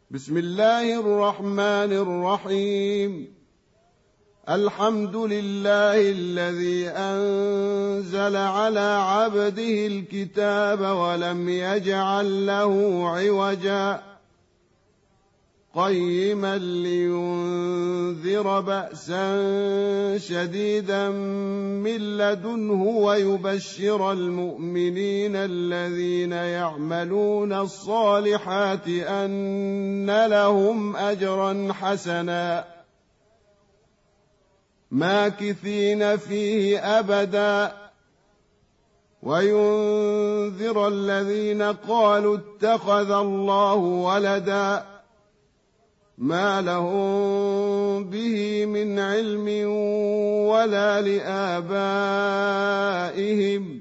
بسم الله الرحمن الرحيم. الحمد لله الذي أنزل على عبده الكتاب ولم يجعل له عوجا قيما لينذر بأسا شديدا من لدنه ويبشر المؤمنين الذين يعملون الصالحات أن لهم أجرا حسنا ماكثين فيه أبدا وينذر الذين قالوا اتخذ الله ولدا ما لهم به من علم ولا لآبائهم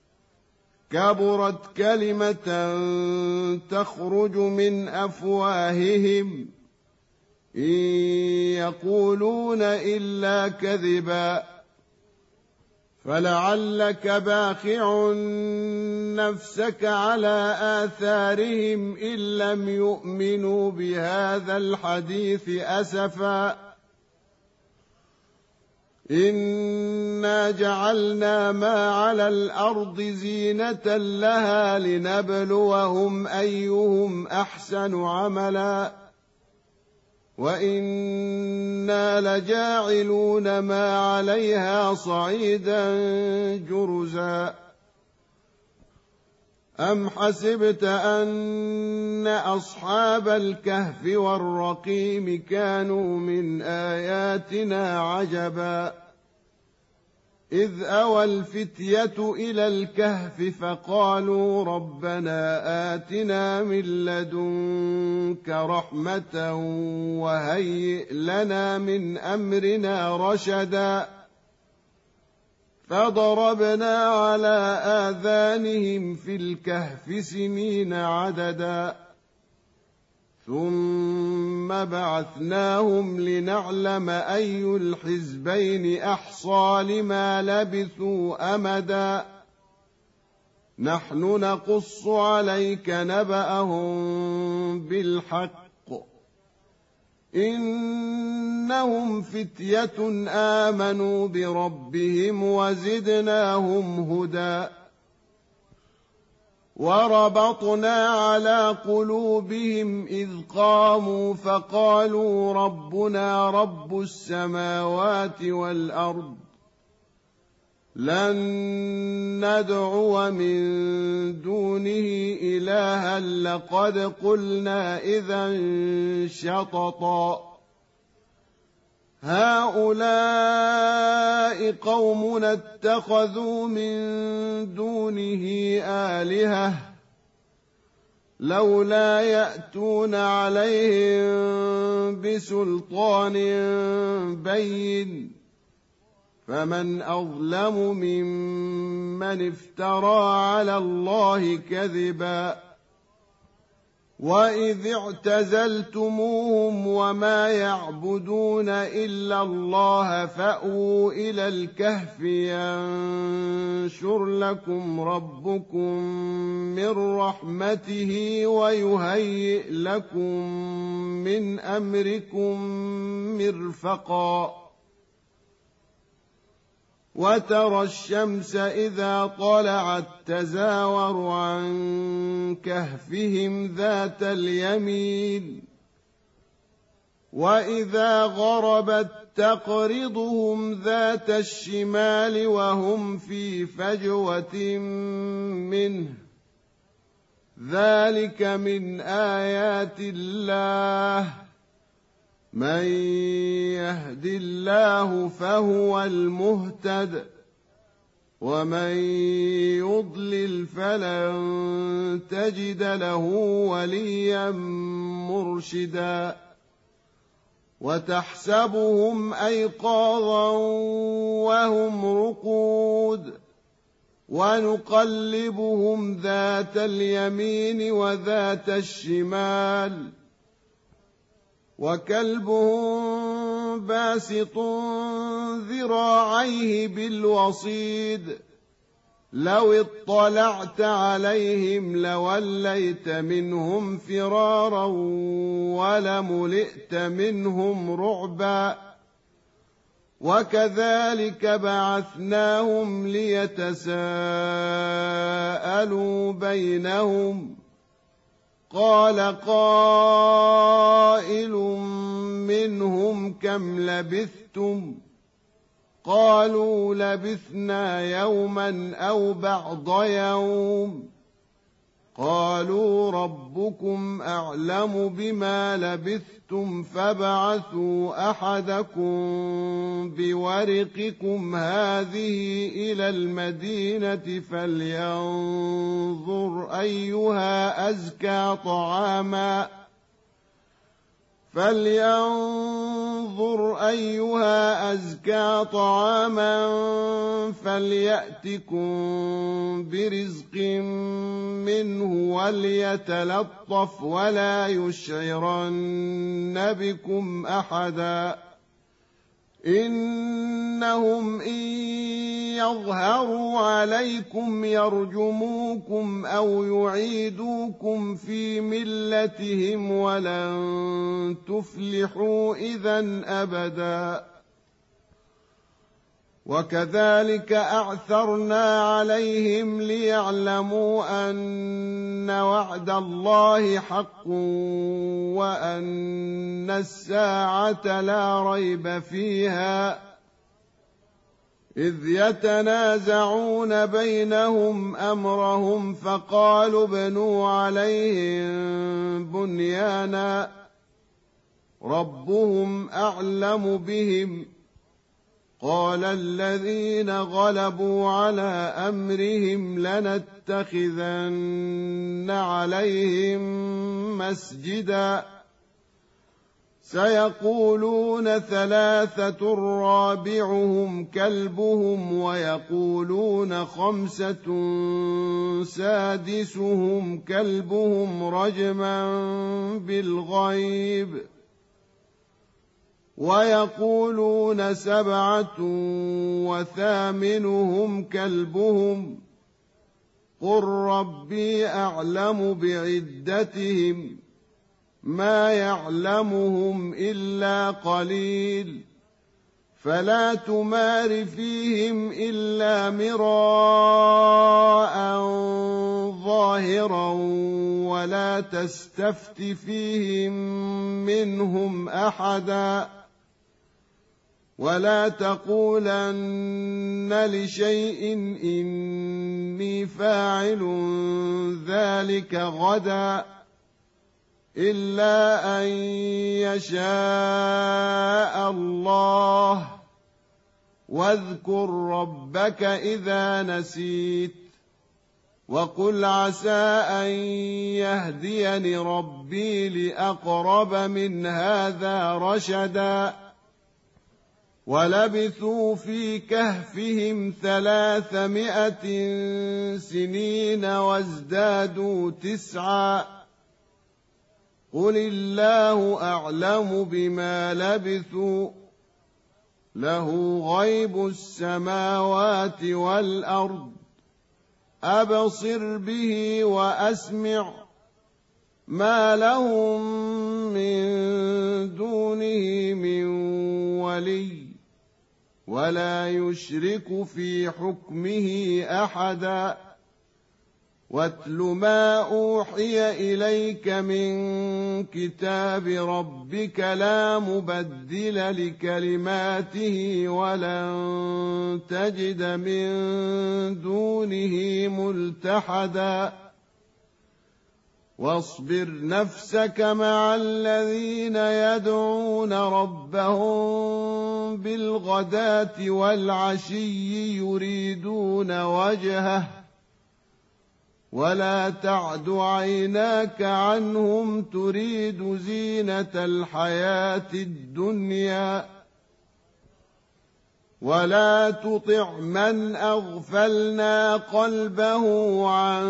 كبرت كلمة تخرج من أفواههم إن يقولون إلا كذبا فلعلك باخع نفسك على آثارهم إن لم يؤمنوا بهذا الحديث أسفا إنا جعلنا ما على الأرض زينة لها لنبلوهم أيهم أحسن عملا وإنا لجاعلون ما عليها صعيدا جرزا أم حسبت أن أصحاب الكهف والرقيم كانوا من آياتنا عجبا إذ أوى الفتية إلى الكهف فقالوا ربنا آتنا من لدنك رحمة وهيئ لنا من أمرنا رشدا فضربنا على آذانهم في الكهف سنين عددا ثم بعثناهم لنعلم أي الحزبين أحصى لما لبثوا أمدا نحن نقص عليك نبأهم بالحق إنهم فتية آمنوا بربهم وزدناهم هدى وربطنا على قلوبهم إذ قاموا فقالوا ربنا رب السماوات والأرض لن ندعو من دونه إلها لقد قلنا إذا شططا هؤلاء قومنا اتخذوا من دونه آلهة لولا يأتون عليهم بسلطان بين فمن أظلم ممن افترى على الله كذبا وإذ اعتزلتموهم وما يعبدون إلا الله فأووا إلى الكهف ينشر لكم ربكم من رحمته ويهيئ لكم من أمركم مرفقا وترى الشمس إذا طلعت تزاور عن كهفهم ذات اليمين وإذا غربت تقرضهم ذات الشمال وهم في فجوة منه ذلك من آيات الله من يهد الله فهو المهتد ومن يضلل فلن تجد له وليا مرشدا وتحسبهم أيقاظا وهم رقود ونقلبهم ذات اليمين وذات الشمال وكلبهم باسط ذراعيه بالوصيد لو اطلعت عليهم لوليت منهم فرارا ولملئت منهم رعبا وكذلك بعثناهم ليتساءلوا بينهم قال قائل منهم كم لبثتم قالوا لبثنا يوما أو بعض يوم قالوا ربكم أعلم بما لبثتم فابعثوا أحدكم بورقكم هذه إلى المدينة فلينظر أيها أزكى طعاما فليأتكم برزق منه وليتلطف ولا يشعرن بكم أحدا إنهم إن يظهروا عليكم يرجموكم أو يعيدوكم في ملتهم ولن تفلحوا إذن أبدا وكذلك أعثرنا عليهم ليعلموا أن وعد الله حق وأن الساعة لا ريب فيها إذ يتنازعون بينهم أمرهم فقالوا ابنوا عليهم بنيانا ربهم أعلم بهم قال الذين غلبوا على أمرهم لنتخذن عليهم مسجدا سيقولون ثلاثة رابعهم كلبهم ويقولون خمسة سادسهم كلبهم رجما بالغيب ويقولون سبعة وثامنهم كلبهم قل ربي أعلم بعدتهم ما يعلمهم إلا قليل فلا تمار فيهم إلا مراء ظاهرا ولا تستفت فيهم منهم أحدا ولا تقولن لشيء إني فاعل ذلك غدا إلا أن يشاء الله واذكر ربك إذا نسيت وقل عسى أن يهديني ربي لأقرب من هذا رشدا ولبثوا في كهفهم 300 سنين وازدادوا 9 قل الله أعلم بما لبثوا له غيب السماوات والأرض أبصر به وأسمع ما لهم من دونه من ولي ولا يشرك في حكمه أحدا واتل ما أوحي إليك من كتاب ربك لا مبدل لكلماته ولن تجد من دونه ملتحدا واصبر نفسك مع الذين يدعون ربهم بالغداة والعشي يريدون وجهه ولا تعد عيناك عنهم تريد زينة الحياة الدنيا ولا تطع من أغفلنا قلبه عن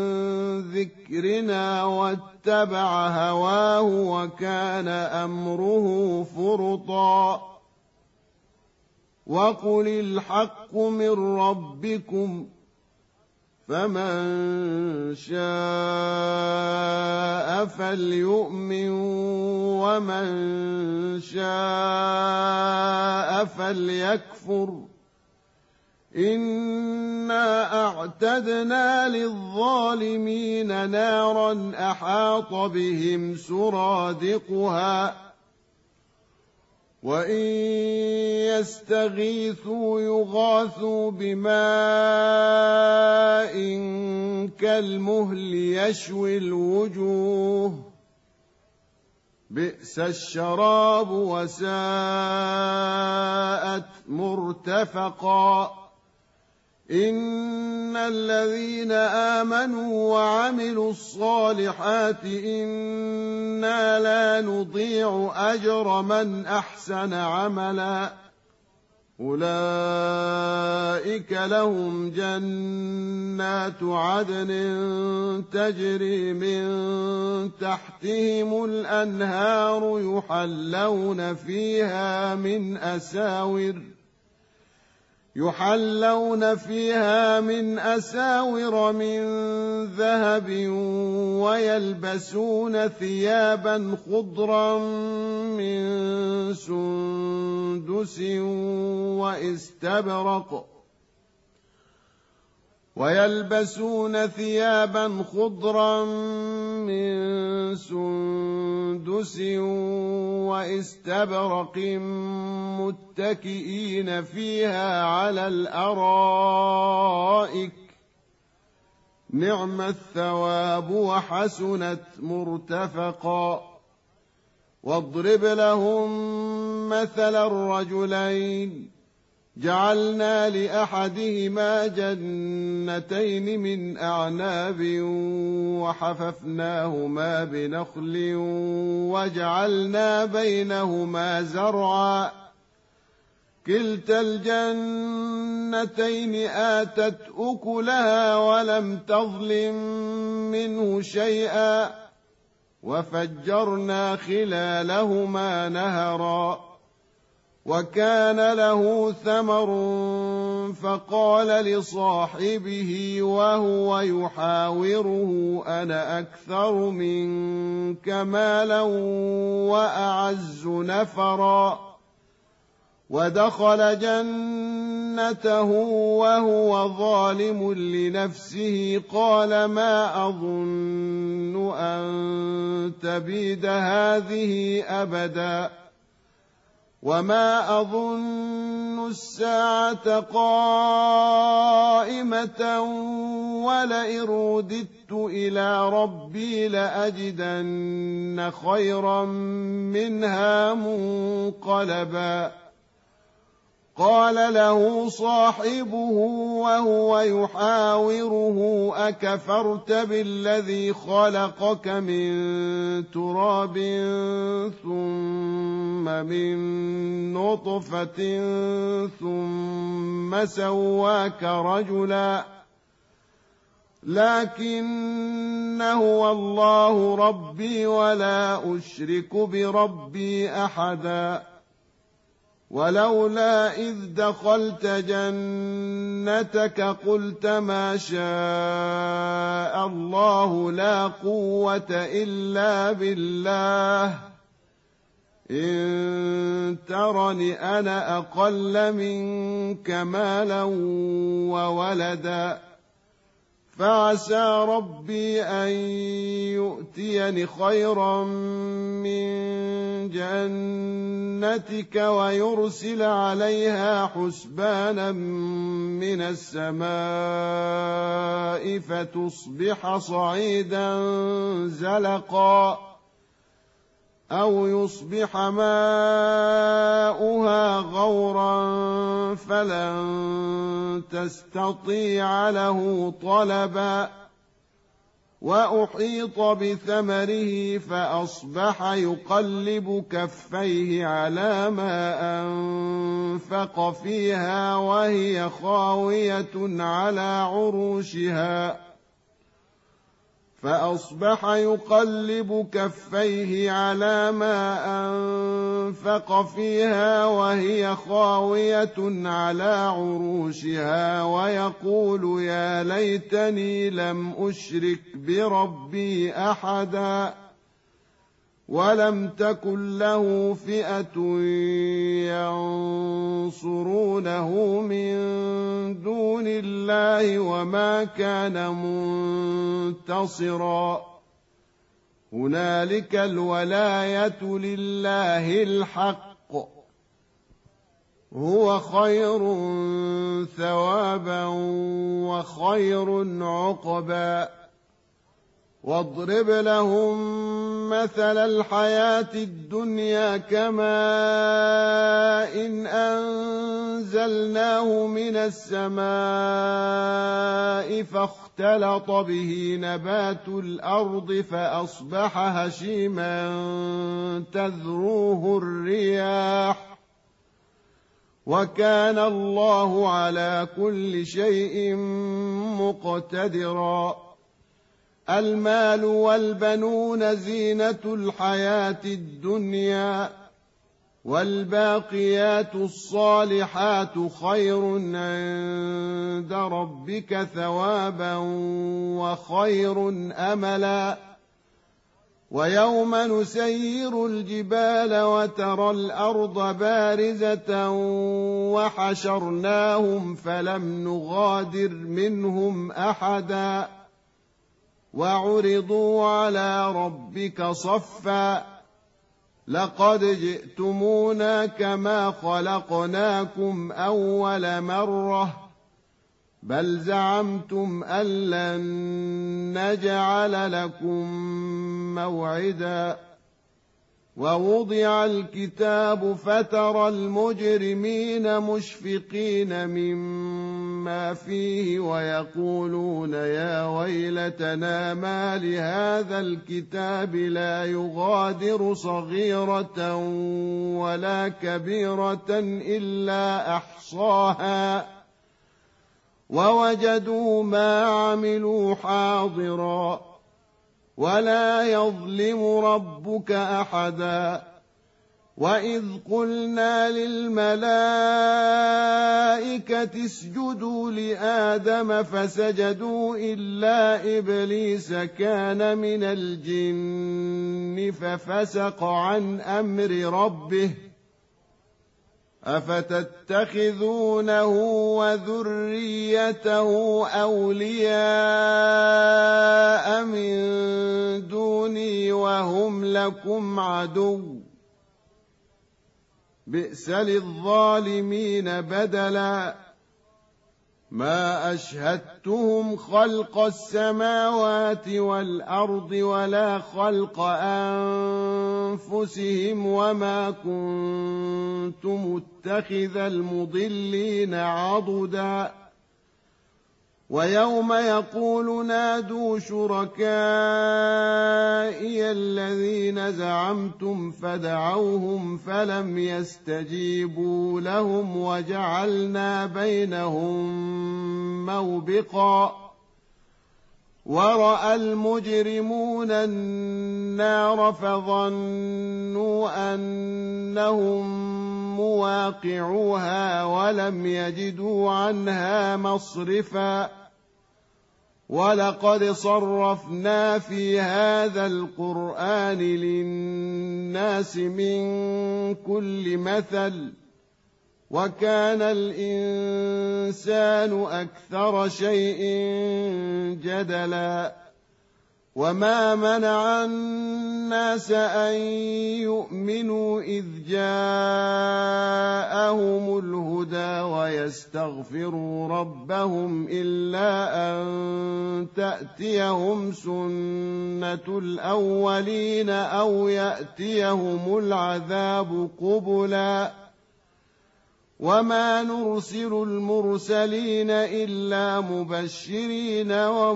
ذكرنا واتبع هواه وكان أمره فرطا وقل الحق من ربكم فمن شاء فليؤمن ومن شاء فليكفر إنا أعتدنا للظالمين نارا أحاط بهم سرادقها وإن يستغيثوا يغاثوا بماء كالمهل يشوي الوجوه بئس الشراب وساءت مرتفقا إن الذين آمنوا وعملوا الصالحات إنا لا نضيع أجر من أحسن عملا أولئك لهم جنات عدن تجري من تحتهم الأنهار يحلون فيها من أساور من ذهب ويلبسون ثيابا خضرا من سندس واستبرق متكئين فيها على الأرائك نعم الثواب وحسنت مرتفقا واضرب لهم مثل الرجلين جعلنا لأحدهما جنتين من أعناب وحففناهما بنخل وجعلنا بينهما زرعا كلتا الجنتين آتت أكلها ولم تظلم منه شيئا وفجرنا خلالهما نهرا وكان له ثمر فقال لصاحبه وهو يحاوره أنا أكثر منك مالا وأعز نفرا ودخل جنته وهو ظالم لنفسه قال ما أظن أن تبيد هذه أبدا وما أظن الساعة قائمة ولئن رددت إلى ربي لأجدن خيرا منها منقلبا قال له صاحبه وهو يحاوره أكفرت بالذي خلقك من تراب ثم من نطفة ثم سواك رجلا لكن هو الله ربي ولا أشرك بربي أحدا ولولا إذ دخلت جنتك قلت ما شاء الله لا قوة إلا بالله إن ترني أنا أقل منك مالا وولدا فعسى ربي أن يؤتيني خيرا من جنتك ويرسل عليها حسبانا من السماء فتصبح صعيدا زلقا أو يصبح ماؤها غورا فلن تستطيع له طلبا وأحيط بثمره فأصبح يقلب كفيه على ما أنفق فيها وهي خاوية على عروشها فأصبح يقلب كفيه على ما أنفق فيها وهي خاوية على عروشها ويقول يا ليتني لم أشرك بربي أحدا ولم تكن له فئة ينصرونه من دون الله وما كان منتصرا هنالك الولاية لله الحق هو خير ثوابا وخير عقبا واضرب لهم مثل الحياة الدنيا كماء إن أنزلناه من السماء فاختلط به نبات الأرض فأصبح هشيما تذروه الرياح وكان الله على كل شيء مقتدرا المال والبنون زينة الحياة الدنيا والباقيات الصالحات خير عند ربك ثوابا وخير أملا ويوم نسير الجبال وترى الأرض بارزة وحشرناهم فلم نغادر منهم أحدا وعرضوا على ربك صفا لقد جئتمونا كما خلقناكم أول مرة بل زعمتم أن لن نجعل لكم موعدا ووضع الكتاب فترى المجرمين مشفقين مما فيه ويقولون يا ويلتنا ما لهذا الكتاب لا يغادر صغيرة ولا كبيرة إلا أحصاها ووجدوا ما عملوا حاضرا ولا يظلم ربك أحدا وإذ قلنا للملائكة اسجدوا لآدم فسجدوا إلا إبليس كان من الجن ففسق عن أمر ربه أفتتخذونه وذريته أولياء من دوني وهم لكم عدو بئس للظالمين بدلا ما أشهدتهم خلق السماوات والأرض ولا خلق أنفسهم وما كنت متخذ المضلين عضدا ويوم يقول نادوا شركائي الذين زعمتم فدعوهم فلم يستجيبوا لهم وجعلنا بينهم موبقا ورأى المجرمون النار فظنوا أنهم مواقعوها ولم يجدوا عنها مصرفا ولقد صرفنا في هذا القرآن للناس من كل مثل وكان الإنسان أكثر شيء جدلا وما منع الناس أن يؤمنوا إذ جاءهم الهدى ويستغفروا ربهم إلا أن تأتيهم سنة الأولين أو يأتيهم العذاب قبلا وما نرسل المرسلين إلا مبشرين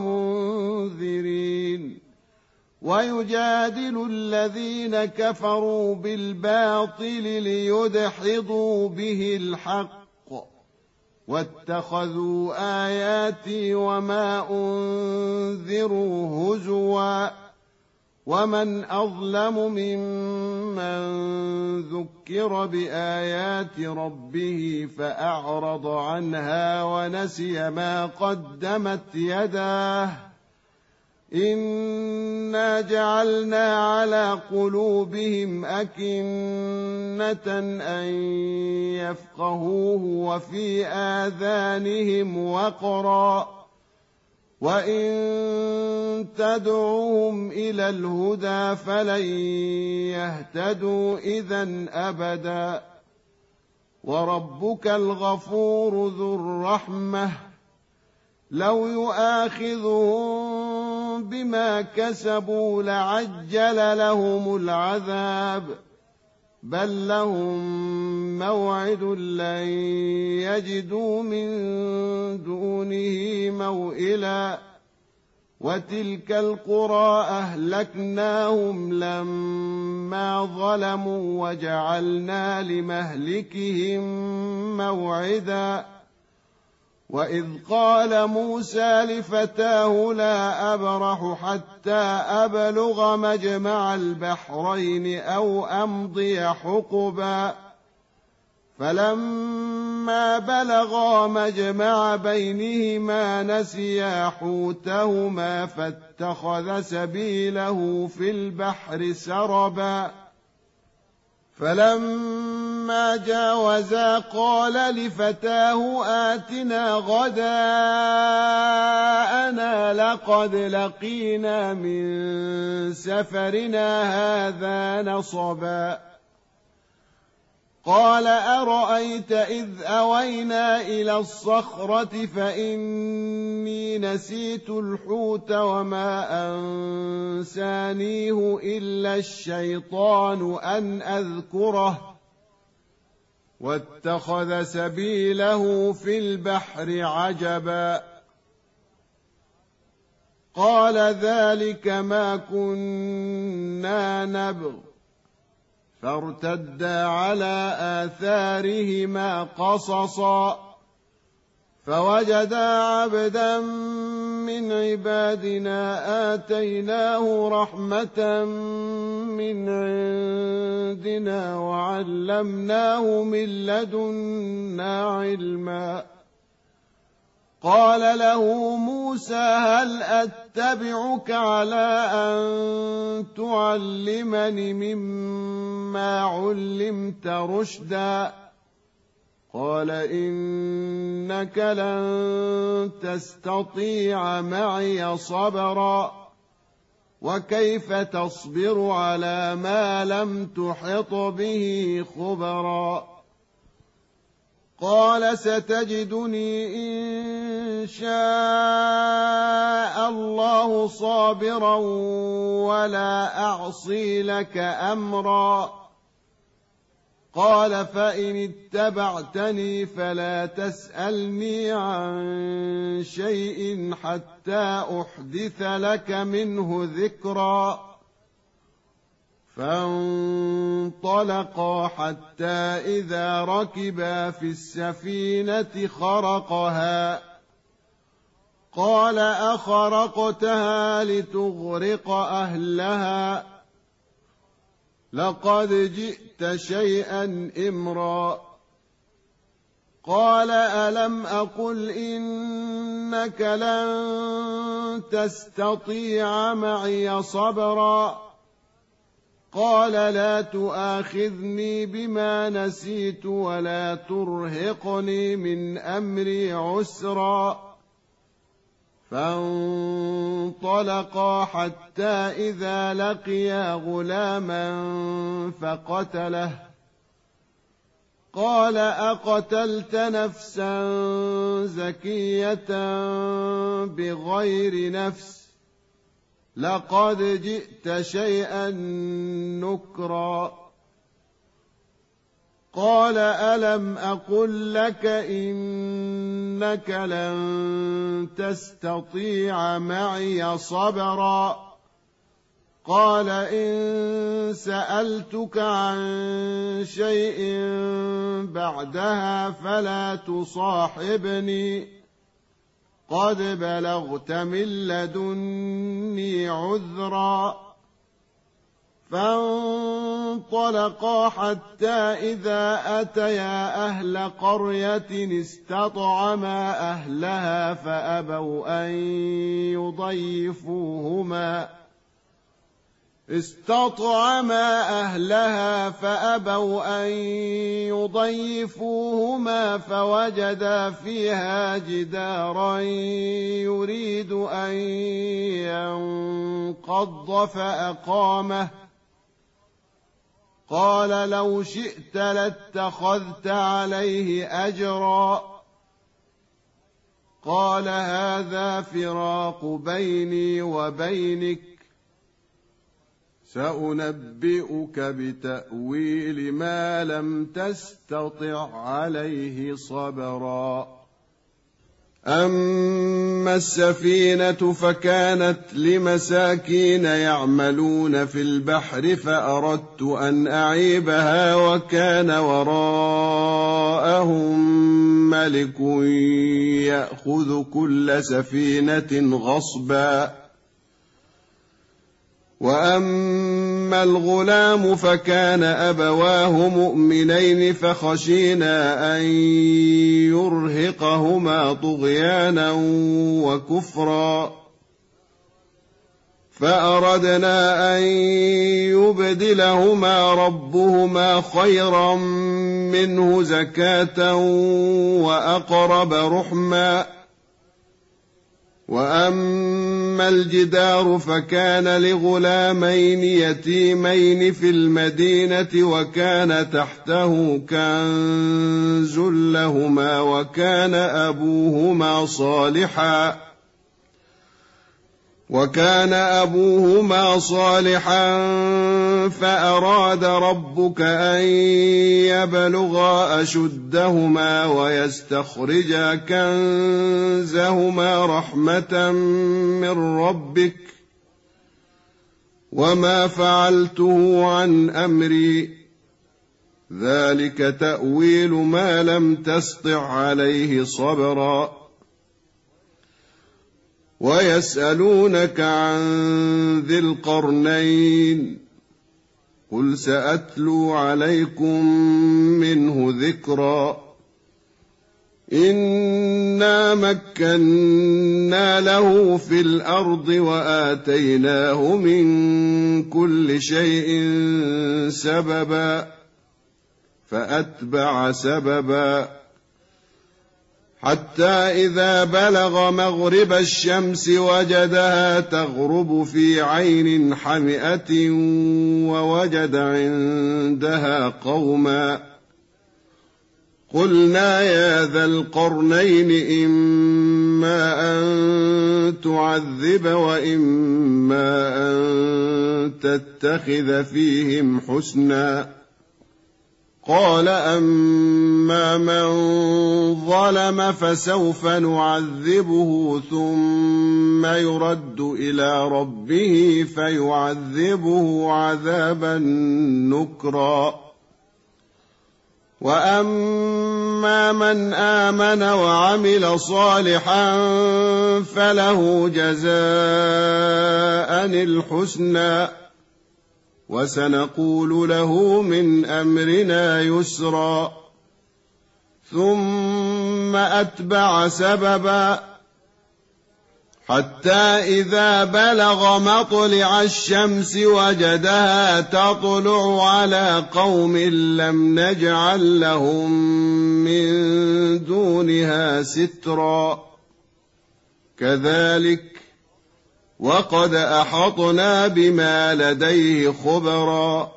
ومنذرين ويجادل الذين كفروا بالباطل ليدحضوا به الحق واتخذوا آياتي وما أنذروا هزوا ومن أظلم ممن ذكر بآيات ربه فأعرض عنها ونسي ما قدمت يداه إنا جعلنا على قلوبهم أكنة أن يفقهوه وفي آذانهم وقرا وإن تدعوهم إلى الهدى فلن يهتدوا إذن أبدا وربك الغفور ذو الرحمة لو يؤاخذهم بما كسبوا لعجل لهم العذاب بل لهم موعد لن يجدوا من دونه موئلا وتلك القرى أهلكناهم لما ظلموا وجعلنا لمهلكهم موعدا وإذ قال موسى لفتاه لا أبرح حتى أبلغ مجمع البحرين أو أمضي حقبا فلما بلغا مجمع بينهما نسيا حوتهما فاتخذ سبيله في البحر سربا فلما جاوزا قال لفتاه آتنا غداءنا لقد لقينا من سفرنا هذا نصبا قال أرأيت إذ أوينا إلى الصخرة فإني نسيت الحوت وما أنسانيه إلا الشيطان أن أذكره واتخذ سبيله في البحر عجبا قال ذلك ما كنا نبغ فارتدا على آثارهما قصصا فوجدا عبدا من عبادنا آتيناه رحمة من عندنا وعلمناه من لدنا علما قال له موسى هل أتبعك على أن تعلمني مما علمت رشدا قال إنك لن تستطيع معي صبرا وكيف تصبر على ما لم تحط به خبرا قال ستجدني إن شاء الله صابرا ولا أعصي لك أمرا قال فإن اتبعتني فلا تسألني عن شيء حتى أحدث لك منه ذكرا فانطلقا حتى إذا ركبا في السفينة خرقها قال أخرقتها لتغرق أهلها لقد جئت شيئا إمرا قال ألم أقل إنك لن تستطيع معي صبرا قال لا تؤاخذني بما نسيت ولا ترهقني من أمري عسرا فانطلقا حتى إذا لقيا غلاما فقتله قال أقتلت نفسا زكية بغير نفس لقد جئت شيئا نكرا قال ألم أقل لك إنك لن تستطيع معي صبرا قال إن سألتك عن شيء بعدها فلا تصاحبني قد بلغت من لدني عذرا فانطلقا حتى إذا أتيا أهل قرية استطعما أهلها فأبوا أن يضيفوهما فوجدا فيها جدارا يريد أن ينقض فأقامه قال لو شئت لاتخذت عليه أجرا قال هذا فراق بيني وبينك سأنبئك بتأويل ما لم تستطع عليه صبرا أما السفينة فكانت لمساكين يعملون في البحر فأردت أن أعيبها وكان وراءهم ملك يأخذ كل سفينة غصبا وأما الغلام فكان أبواه مؤمنين فخشينا أن يرهقهما طغيانا وكفرا فأردنا أن يبدلهما ربهما خيرا منه زكاة وأقرب رحما وأما الجدار فكان لغلامين يتيمين في المدينة وكان تحته كنز لهما وكان أبوهما صالحا فأراد ربك أن يبلغا أشدهما ويستخرجا كنزهما رحمة من ربك وما فعلته عن أمري ذلك تأويل ما لم تسطع عليه صبرا ويسألونك عن ذي القرنين قل سأتلو عليكم منه ذكرا إنا مكنا له في الأرض وآتيناه من كل شيء سببا فأتبع سببا حتى إذا بلغ مغرب الشمس وجدها تغرب في عين حمئة ووجد عندها قوما قلنا يا ذا القرنين إما أن تعذب وإما أن تتخذ فيهم حسنا قال أما من ظلم فسوف نعذبه ثم يرد إلى ربه فيعذبه عذابا نكرا وأما من آمن وعمل صالحا فله جزاء الحسنى وسنقول له من أمرنا يسرا ثم أتبع سببا حتى إذا بلغ مطلع الشمس وجدها تطلع على قوم لم نجعل لهم من دونها سترا كذلك وقد أحطنا بما لديه خبرا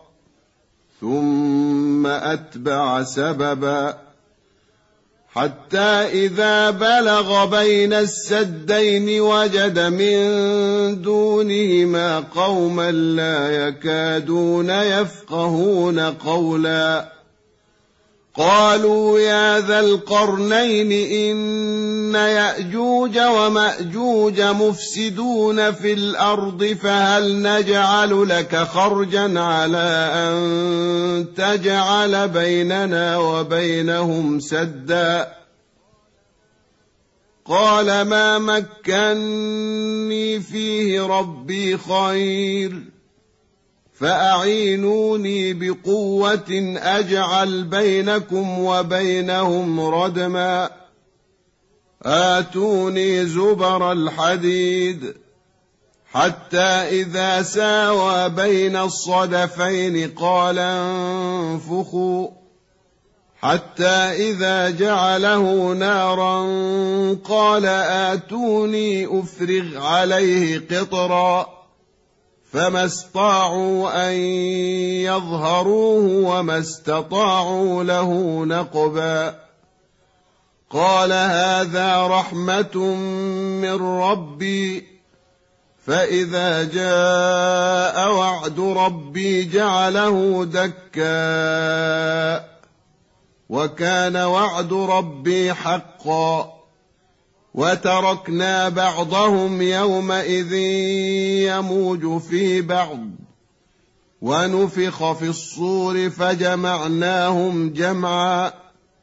ثم أتبع سببا حتى إذا بلغ بين السدين وجد من دونهما قوما لا يكادون يفقهون قولا قالوا يا ذا القرنين إن يأجوج ومأجوج مفسدون في الأرض فهل نجعل لك خرجا على أن تجعل بيننا وبينهم سدا قال ما مكني فيه ربي خير فأعينوني بقوة أجعل بينكم وبينهم ردما آتوني زبر الحديد حتى إذا ساوى بين الصدفين قال انفخوا حتى إذا جعله نارا قال آتوني أفرغ عليه قطرا فما استطاعوا أن يظهروه وما استطاعوا له نقبا قال هذا رحمة من ربي فإذا جاء وعد ربي جعله دكا وكان وعد ربي حقا وتركنا بعضهم يومئذ يموج في بعض ونفخ في الصور فجمعناهم جمعا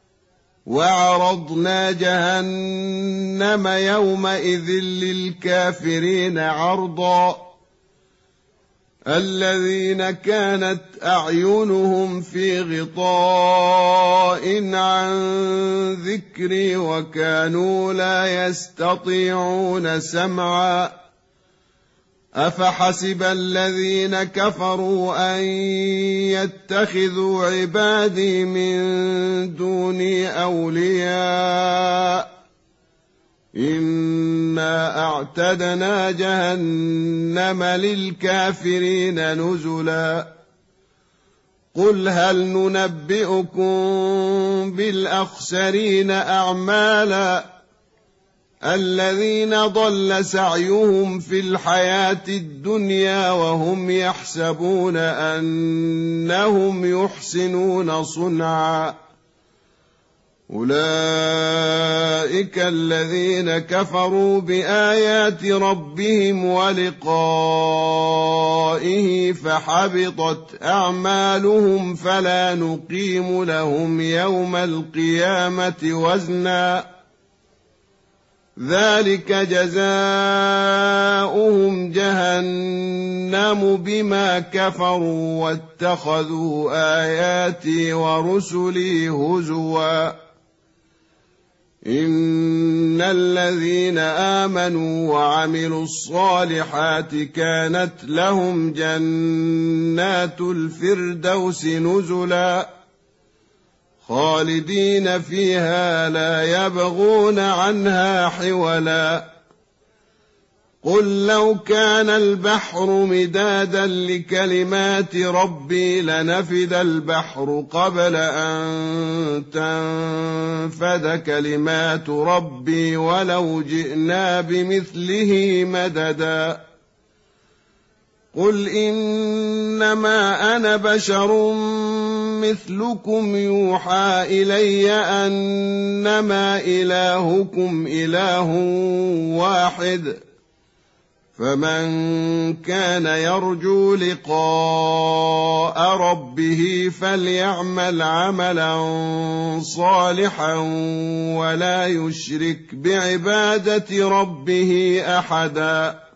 وعرضنا جهنم يومئذ للكافرين عرضا الذين كانت أعينهم في غطاء عن ذكري وكانوا لا يستطيعون سمعا أفحسب الذين كفروا أن يتخذوا عبادي من دوني أولياء إنا أعتدنا جهنم للكافرين نزلا قل هل ننبئكم بالأخسرين أعمالا الذين ضل سعيهم في الحياة الدنيا وهم يحسبون أنهم يحسنون صنعا أولئك الذين كفروا بآيات ربهم ولقائه فحبطت أعمالهم فلا نقيم لهم يوم القيامة وزنا ذلك جزاؤهم جهنم بما كفروا واتخذوا آياتي ورسلي هزوا إن الذين آمنوا وعملوا الصالحات كانت لهم جنات الفردوس نزلا خالدين فيها لا يبغون عنها حولا قل لو كان البحر مدادا لكلمات ربي لنفد البحر قبل أن تنفد كلمات ربي ولو جئنا بمثله مددا قل إنما أنا بشر مثلكم يوحى إلي أنما إلهكم إله واحد فمن كان يرجو لقاء ربه فليعمل عملا صالحا ولا يشرك بعبادة ربه أحدا